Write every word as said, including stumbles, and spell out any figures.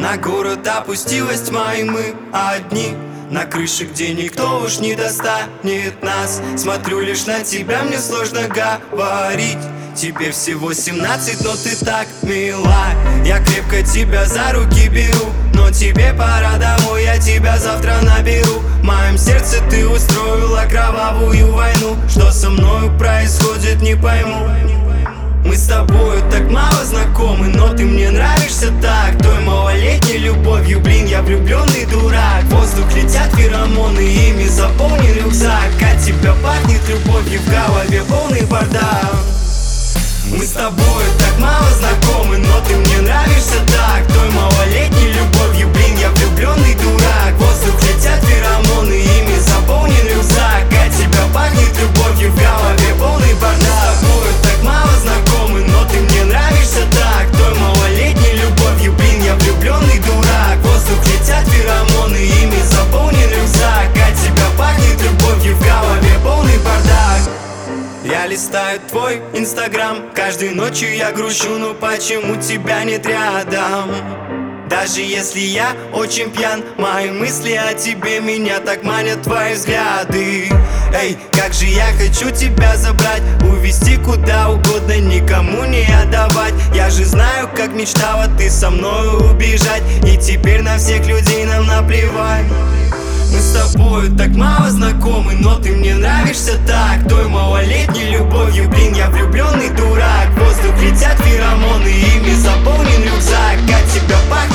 На город опустилась тьма, и мы одни на крыше, где никто уж не достанет нас. Смотрю лишь на тебя, мне сложно говорить. Тебе всего семнадцать, но ты так мила. Я крепко тебя за руки беру, но тебе пора домой, я тебя завтра наберу. В моем сердце ты устроила кровавую войну. Что со мною происходит, не пойму. Мы с тобою так мало знакомы, но ты мне нравишься так. Той малолетней любовью, блин, я влюбленный дурак. В воздух летят феромоны, ими заполнен рюкзак. От тебя пахнет любовью, в голове полный бардак. Мы с тобою так мало знакомы, но ты мне нравишься так. Той малолетней любовью, блин, я влюбленный дурак. В воздух летят феромоны, ими заполнен рюкзак. От тебя пахнет любовью, в голове полный бардак. Мы с тобою так мало знакомы, но ты мне нравишься так. Той малолетней любовью, блин, я влюбленный дурак. В воздух летят феромоны, ими заполнен рюкзак. От тебя пахнет любовью, в голове полный бардак. Я листаю твой инстаграм, каждой ночью я грущу, но почему тебя нет рядом? Даже если я очень пьян, мои мысли о тебе меня так манят твои взгляды. Эй, как же я хочу тебя забрать, увезти куда угодно, никому не отдавать. Я же знаю, как мечтала ты со мною убежать, и теперь на всех людей нам наплевать. Мы с тобою так мало знакомы, но ты мне нравишься так. Той малолетней любовью, блин, я влюбленный дурак. В воздух летят феромоны, ими заполнен рюкзак. От тебя пахнет